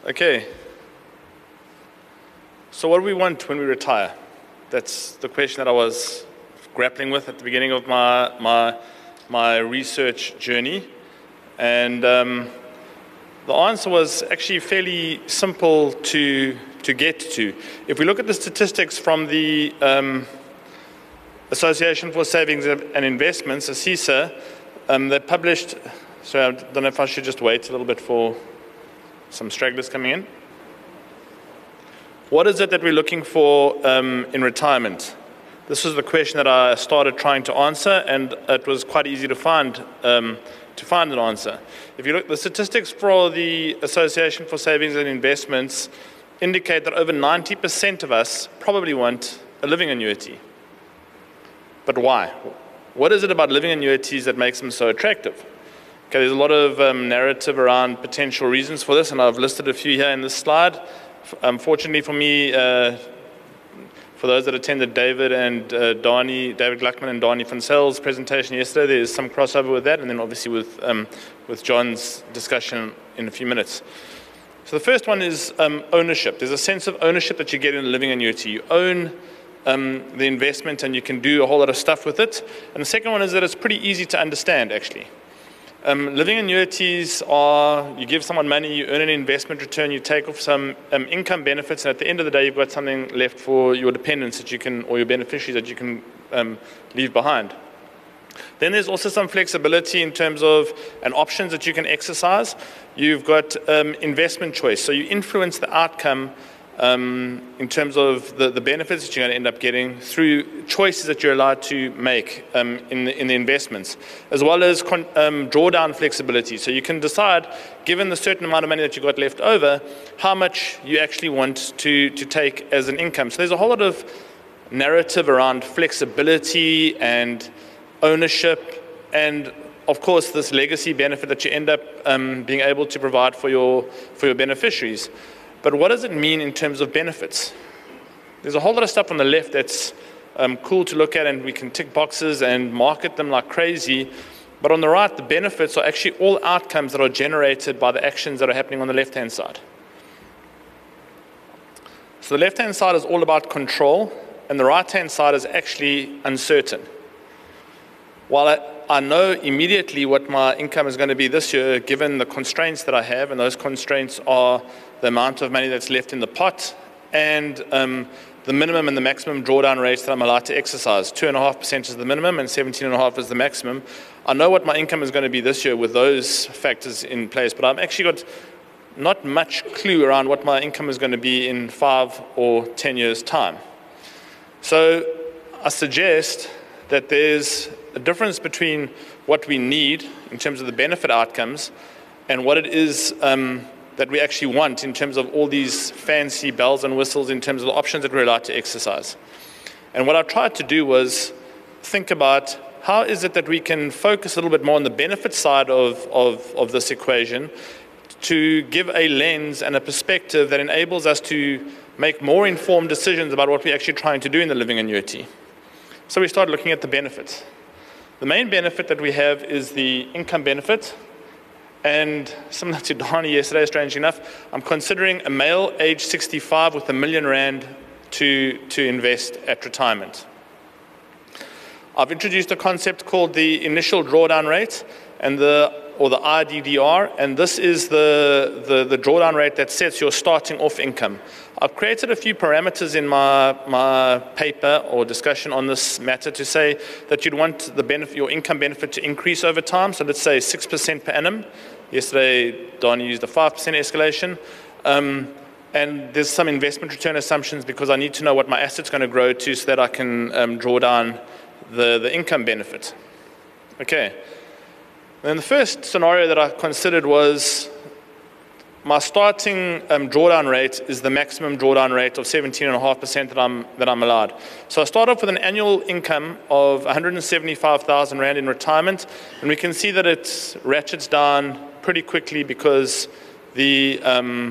Okay. So what do we want when we retire? That's the question that I was grappling with at the beginning of my research journey. And the answer was actually fairly simple to get to. If we look at the statistics from the Association for Savings and Investments, ASISA, they published, so I don't know if I should just wait a little bit for some stragglers coming in. What is it that we're looking for in retirement? This was the question that I started trying to answer, and it was quite easy to find an answer. If you look, the statistics for the Association for Savings and Investments indicate that over 90% of us probably want a living annuity. But why? What is it about living annuities that makes them so attractive? Okay, there's a lot of narrative around potential reasons for this, and I've listed a few here in this slide. Unfortunately for me, for those that attended David Gluckman and Dani van Zyl presentation yesterday, there's some crossover with that, and then obviously with John's discussion in a few minutes. So the first one is ownership. There's a sense of ownership that you get in a living annuity. You own the investment and you can do a whole lot of stuff with it. And the second one is that it's pretty easy to understand, actually. Living annuities are, you give someone money, you earn an investment return, you take off some income benefits, and at the end of the day, you've got something left for your dependents that you can, or your beneficiaries that you can leave behind. Then there's also some flexibility in terms of options that you can exercise. You've got investment choice, so you influence the outcome in terms of the benefits that you're going to end up getting through choices that you're allowed to make in the investments, as well as drawdown flexibility. So you can decide, given the certain amount of money that you've got left over, how much you actually want to take as an income. So there's a whole lot of narrative around flexibility and ownership, and of course this legacy benefit that you end up being able to provide for your beneficiaries. But what does it mean in terms of benefits? There's a whole lot of stuff on the left that's cool to look at, and we can tick boxes and market them like crazy. But on the right, the benefits are actually all outcomes that are generated by the actions that are happening on the left-hand side. So the left-hand side is all about control, and the right-hand side is actually uncertain. While I know immediately what my income is going to be this year, given the constraints that I have, and those constraints are the amount of money that's left in the pot and the minimum and the maximum drawdown rates that I'm allowed to exercise. 2.5% is the minimum and 17.5% is the maximum. I know what my income is going to be this year with those factors in place, but I've actually got not much clue around what my income is going to be in 5 or 10 years' time. So I suggest that there's a difference between what we need in terms of the benefit outcomes and what it is that we actually want in terms of all these fancy bells and whistles in terms of the options that we're allowed to exercise. And what I tried to do was think about how is it that we can focus a little bit more on the benefit side of this equation to give a lens and a perspective that enables us to make more informed decisions about what we're actually trying to do in the living annuity. So we started looking at the benefits. The main benefit that we have is the income benefit. And similar to Dani yesterday, strangely enough, I'm considering a male age 65 with R1 million to invest at retirement. I've introduced a concept called the initial drawdown rate and the IDDR, and this is the drawdown rate that sets your starting off income. I've created a few parameters in my paper or discussion on this matter to say that you'd want your income benefit to increase over time. So let's say 6% per annum. Yesterday, Dani used a 5% escalation. And there's some investment return assumptions because I need to know what my asset's going to grow to so that I can draw down the income benefit. Okay. Then the first scenario that I considered was my starting drawdown rate is the maximum drawdown rate of 17.5% that I'm allowed. So I start off with an annual income of 175,000 Rand in retirement, and we can see that it ratchets down pretty quickly because we've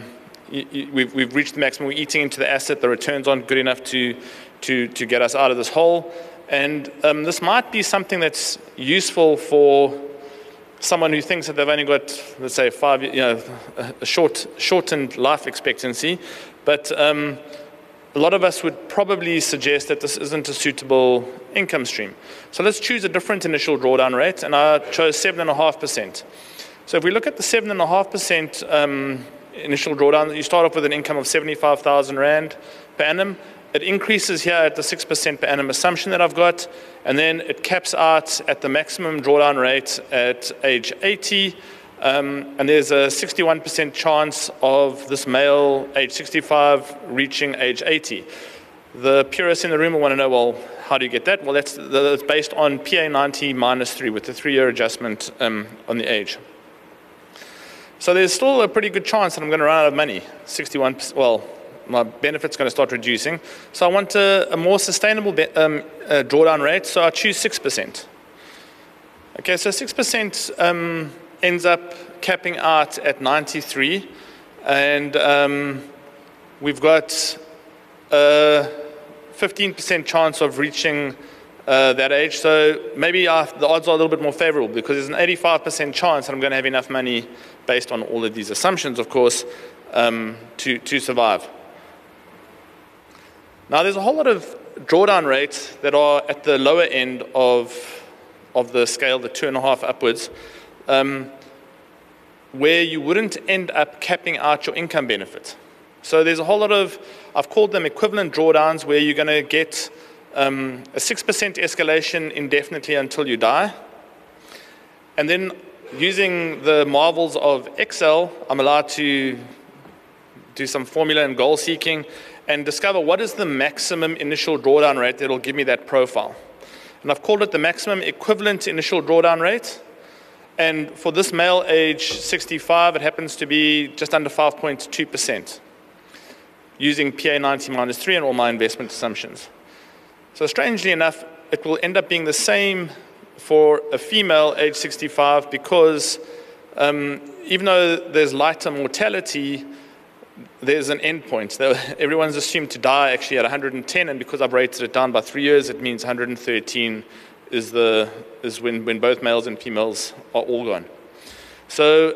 reached the maximum. We're eating into the asset. The returns aren't good enough to get us out of this hole. And this might be something that's useful for someone who thinks that they've only got, let's say, a shortened life expectancy, but a lot of us would probably suggest that this isn't a suitable income stream. So let's choose a different initial drawdown rate, and I chose 7.5%. So if we look at the 7.5% initial drawdown, you start off with an income of 75,000 Rand per annum. It increases here at the 6% per annum assumption that I've got, and then it caps out at the maximum drawdown rate at age 80, and there's a 61% chance of this male, age 65, reaching age 80. The purists in the room will want to know, well, how do you get that? Well, that's based on PA 90 minus 3 with the 3-year adjustment on the age. So there's still a pretty good chance that I'm going to run out of money. 61%, well, my benefit's going to start reducing. So I want a more sustainable drawdown rate, so I choose 6%. Okay, so 6% ends up capping out at 93, and we've got a 15% chance of reaching that age. So maybe the odds are a little bit more favorable, because there's an 85% chance that I'm going to have enough money, based on all of these assumptions, of course, to survive. Now, there's a whole lot of drawdown rates that are at the lower end of the scale, the 2.5 upwards, where you wouldn't end up capping out your income benefit. So there's a whole lot of, I've called them equivalent drawdowns, where you're going to get a 6% escalation indefinitely until you die. And then, using the marvels of Excel, I'm allowed to do some formula and goal seeking and discover what is the maximum initial drawdown rate that will give me that profile. And I've called it the maximum equivalent initial drawdown rate. And for this male, age 65, it happens to be just under 5.2%, using PA 90 minus 3 and all my investment assumptions. So strangely enough, it will end up being the same for a female, age 65, because even though there's lighter mortality, there's an end point. Everyone's assumed to die actually at 110, and because I've rated it down by 3 years, it means 113 is when both males and females are all gone. So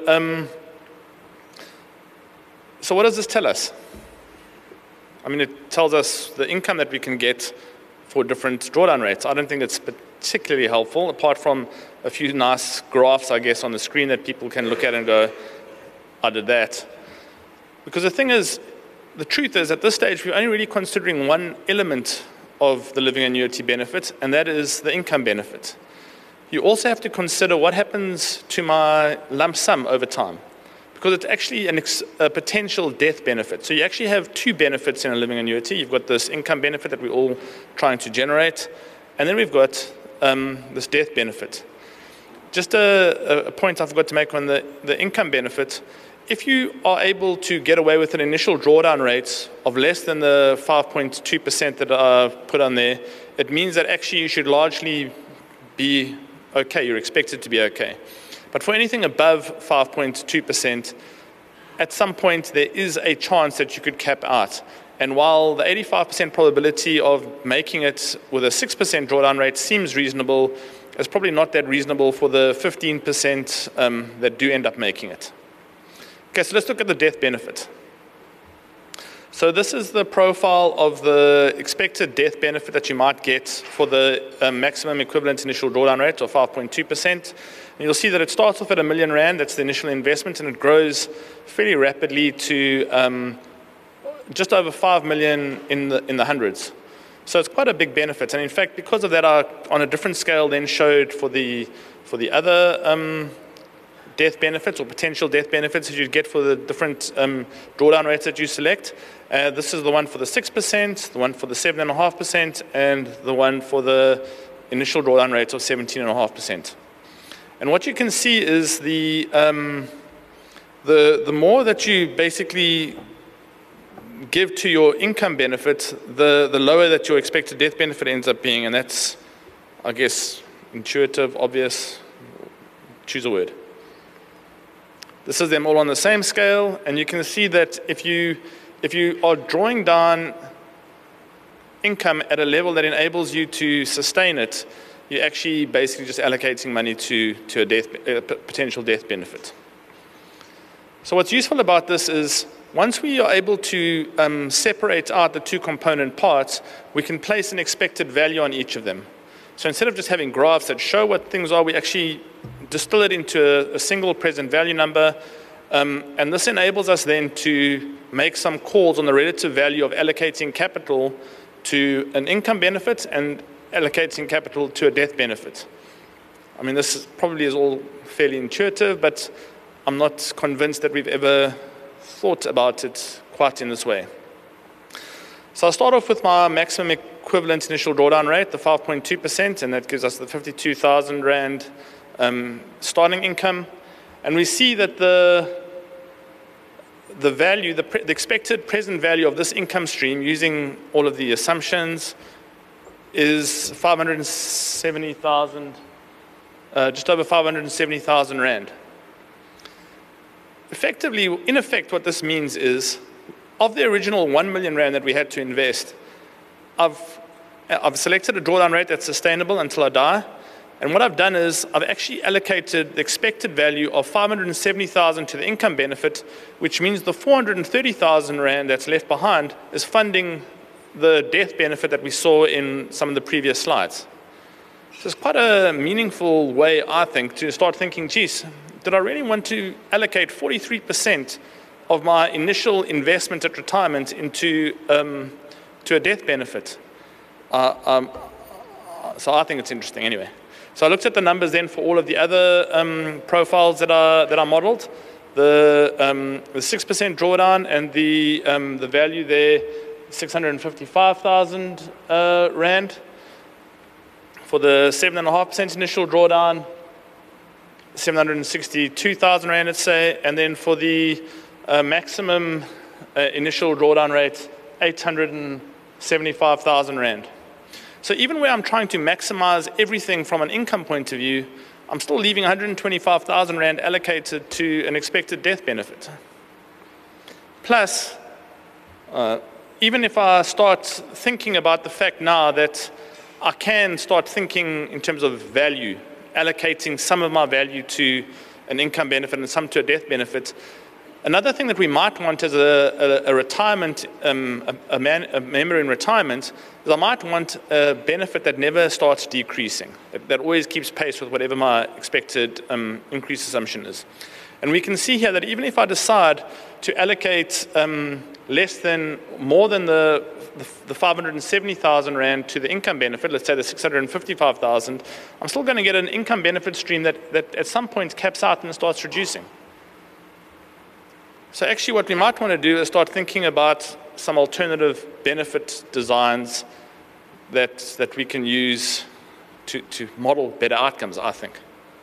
what does this tell us? I mean, it tells us the income that we can get for different drawdown rates. I don't think it's particularly helpful, apart from a few nice graphs, I guess, on the screen that people can look at and go, I did that. Because the thing is, the truth is, at this stage, we're only really considering one element of the living annuity benefit, and that is the income benefit. You also have to consider what happens to my lump sum over time, because it's actually a potential death benefit. So you actually have two benefits in a living annuity. You've got this income benefit that we're all trying to generate, and then we've got this death benefit. Just a point I forgot to make on the income benefit. If you are able to get away with an initial drawdown rate of less than the 5.2% that I've put on there, it means that actually you should largely be okay. You're expected to be okay. But for anything above 5.2%, at some point there is a chance that you could cap out. And while the 85% probability of making it with a 6% drawdown rate seems reasonable, it's probably not that reasonable for the 15% that do end up making it. Okay, so let's look at the death benefit. So this is the profile of the expected death benefit that you might get for the maximum equivalent initial drawdown rate of 5.2%. And you'll see that it starts off at R1 million, that's the initial investment, and it grows fairly rapidly to just over 5 million in the hundreds. So it's quite a big benefit. And in fact, because of that, I, on a different scale, then showed for the other death benefits or potential death benefits that you'd get for the different drawdown rates that you select. This is the one for the 6%, the one for the 7.5%, and the one for the initial drawdown rate of 17.5%. And what you can see is the more that you basically give to your income benefit, the lower that your expected death benefit ends up being, and that's, I guess, intuitive, obvious. Choose a word. This is them all on the same scale, and you can see that if you are drawing down income at a level that enables you to sustain it, you're actually basically just allocating money to a potential death benefit. So what's useful about this is once we are able to separate out the two component parts, we can place an expected value on each of them. So instead of just having graphs that show what things are, we actually distill it into a single present value number. And this enables us then to make some calls on the relative value of allocating capital to an income benefit and allocating capital to a death benefit. I mean, this probably is all fairly intuitive, but I'm not convinced that we've ever thought about it quite in this way. So I'll start off with my maximum equivalent initial drawdown rate, the 5.2%, and that gives us the 52,000 Rand starting income. And we see that the value, the expected present value of this income stream using all of the assumptions is 570,000, just over 570,000 Rand. Effectively, in effect, what this means is, of the original 1 million Rand that we had to invest, I've selected a drawdown rate that's sustainable until I die. And what I've done is I've actually allocated the expected value of 570,000 to the income benefit, which means the 430,000 Rand that's left behind is funding the death benefit that we saw in some of the previous slides. So it's quite a meaningful way, I think, to start thinking, geez, did I really want to allocate 43% of my initial investment at retirement into to a death benefit? So I think it's interesting anyway. So I looked at the numbers then for all of the other profiles that are modeled. The 6% drawdown and the value there, 655,000 Rand. For the 7.5% initial drawdown, 762,000 Rand, let's say. And then for the maximum initial drawdown rate, 875,000 Rand. So even where I'm trying to maximize everything from an income point of view, I'm still leaving 125,000 Rand allocated to an expected death benefit. Plus, even if I start thinking about the fact now that I can start thinking in terms of value, allocating some of my value to an income benefit and some to a death benefit, another thing that we might want as a retirement, a member in retirement, is I might want a benefit that never starts decreasing, that always keeps pace with whatever my expected increase assumption is. And we can see here that even if I decide to allocate more than the 570,000 Rand to the income benefit, let's say the 655,000, I'm still going to get an income benefit stream that at some point caps out and starts reducing. So actually what we might want to do is start thinking about some alternative benefit designs that we can use to model better outcomes, I think.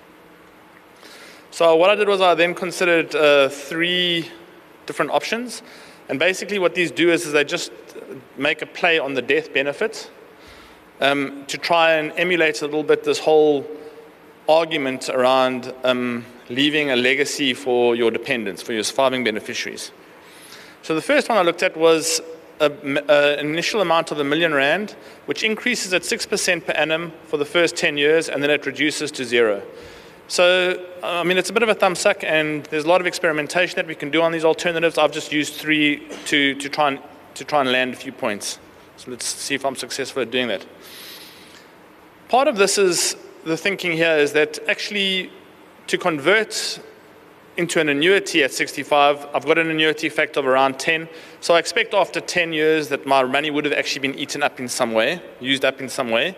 So what I did was I then considered 3 different options. And basically what these do is they just make a play on the death benefit to try and emulate a little bit this whole argument around leaving a legacy for your dependents, for your surviving beneficiaries. So the first one I looked at was an initial amount of R1 million, which increases at 6% per annum for the first 10 years, and then it reduces to 0. So, I mean, it's a bit of a thumbs up, and there's a lot of experimentation that we can do on these alternatives. I've just used 3 to try and land a few points. So let's see if I'm successful at doing that. Part of this is the thinking here is that actually to convert into an annuity at 65, I've got an annuity factor of around 10. So I expect after 10 years that my money would have actually been eaten up in some way, used up in some way.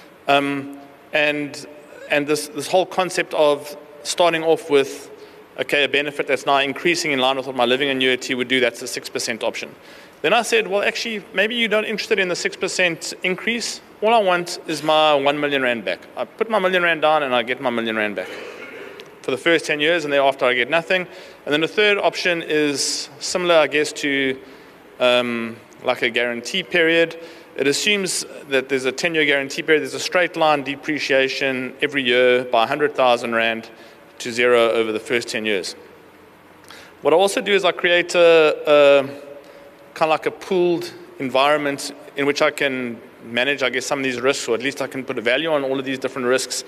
And this whole concept of starting off with, okay, a benefit that's now increasing in line with what my living annuity would do, that's the 6% option. Then I said, well, actually, maybe you're not interested in the 6% increase. All I want is my 1 million Rand back. I put my 1 million Rand down and I get my 1 million Rand back for the first 10 years, and thereafter I get nothing. And then the third option is similar, I guess, to like a guarantee period. It assumes that there's a 10-year guarantee period. There's a straight line depreciation every year by 100,000 Rand to 0 over the first 10 years. What I also do is I create a kind of like a pooled environment in which I can manage, I guess, some of these risks, or at least I can put a value on all of these different risks,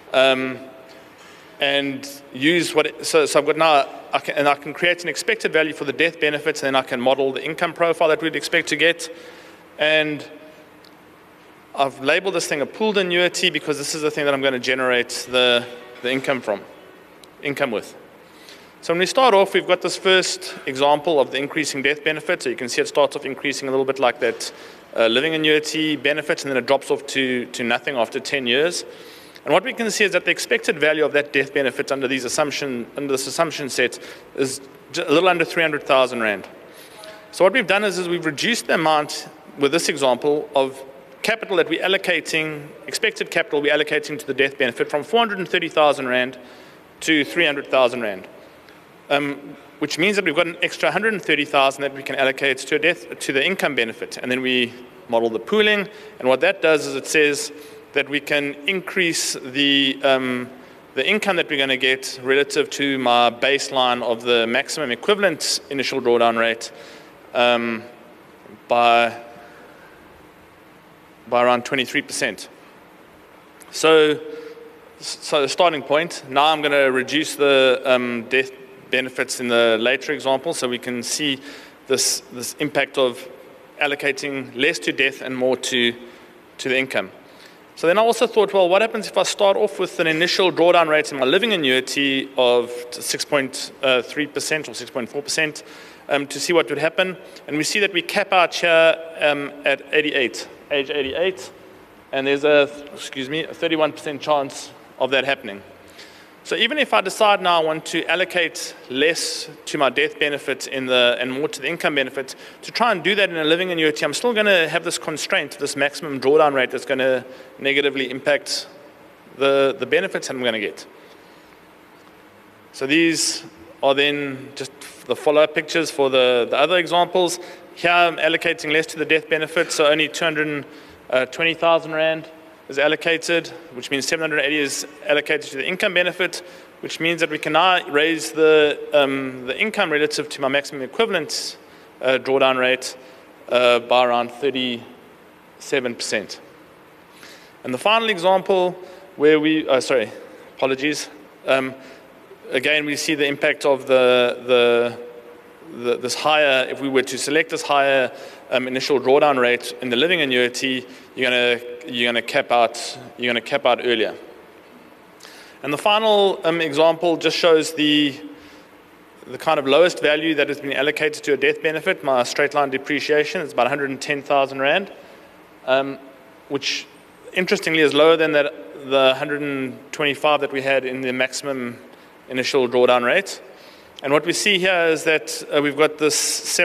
and use so I've got now, I can create an expected value for the death benefits, and then I can model the income profile that we'd expect to get. And I've labeled this thing a pooled annuity because this is the thing that I'm going to generate the income with. So when we start off, we've got this first example of the increasing death benefit. So you can see it starts off increasing a little bit like that living annuity benefit, and then it drops off to nothing after 10 years. And what we can see is that the expected value of that death benefit under this assumption set is a little under 300,000 Rand. So what we've done is we've reduced the amount, with this example, of capital that we're allocating, expected capital we're allocating to the death benefit from 430,000 Rand to 300,000 Rand. Which means that we've got an extra 130,000 that we can allocate to the income benefit. And then we model the pooling. And what that does is it says that we can increase the income that we're going to get relative to my baseline of the maximum equivalent initial drawdown rate by around 23%. So the starting point, now I'm going to reduce the death benefits in the later example, so we can see this impact of allocating less to death and more to the income. So then I also thought, well, what happens if I start off with an initial drawdown rate in my living annuity of 6.3% or 6.4% to see what would happen. And we see that we cap out here at age 88, and there's a 31% chance of that happening. So even if I decide now I want to allocate less to my death benefit and more to the income benefit, to try and do that in a living annuity, I'm still going to have this constraint, this maximum drawdown rate that's going to negatively impact the benefits that I'm going to get. So these are then just the follow-up pictures for the other examples. Here I'm allocating less to the death benefit, so only 220,000 Rand is allocated, which means 780 is allocated to the income benefit, which means that we can now raise the income relative to my maximum equivalent drawdown rate by around 37%. And the final example where apologies. Again, we see the impact of this higher, if we were to select this higher initial drawdown rate in the living annuity, you're going to cap out earlier. And the final example just shows the kind of lowest value that has been allocated to a death benefit. My straight line depreciation is about 110,000 Rand, which interestingly is lower than the 125 that we had in the maximum initial drawdown rate. And what we see here is that we've got this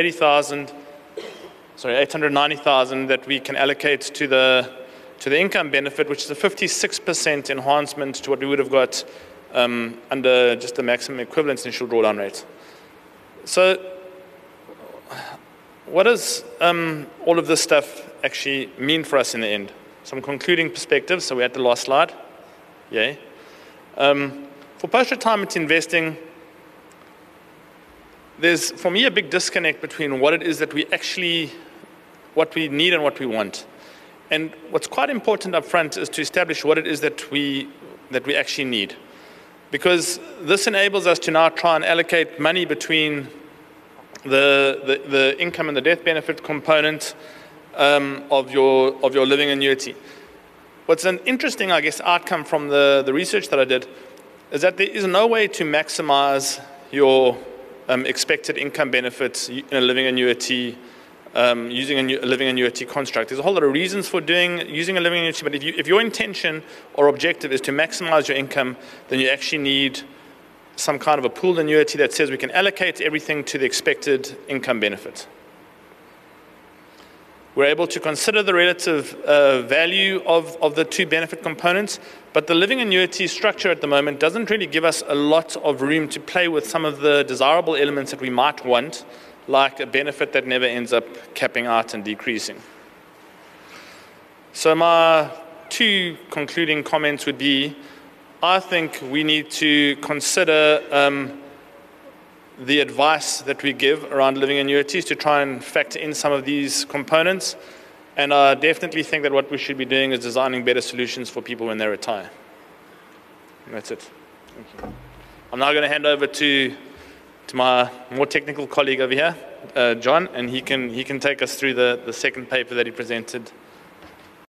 890,000 that we can allocate to the income benefit, which is a 56% enhancement to what we would have got under just the maximum equivalent initial drawdown rate. So what does all of this stuff actually mean for us in the end? Some concluding perspectives. So we're at the last slide. Yay. For post-retirement investing, there's, for me, a big disconnect between what it is that what we need and what we want. And what's quite important up front is to establish what it is that we actually need. Because this enables us to now try and allocate money between the income and the death benefit component of your living annuity. What's an interesting, I guess, outcome from the research that I did is that there is no way to maximize your expected income benefits in a living annuity using a living annuity construct. There's a whole lot of reasons for using a living annuity, but if your intention or objective is to maximize your income, then you actually need some kind of a pooled annuity that says we can allocate everything to the expected income benefit. We're able to consider the relative value of the two benefit components, but the living annuity structure at the moment doesn't really give us a lot of room to play with some of the desirable elements that we might want, like a benefit that never ends up capping out and decreasing. So my two concluding comments would be, I think we need to consider the advice that we give around living annuities to try and factor in some of these components. And I definitely think that what we should be doing is designing better solutions for people when they retire. And that's it. Thank you. I'm now going to hand over to my more technical colleague over here, John, and he can take us through the second paper that he presented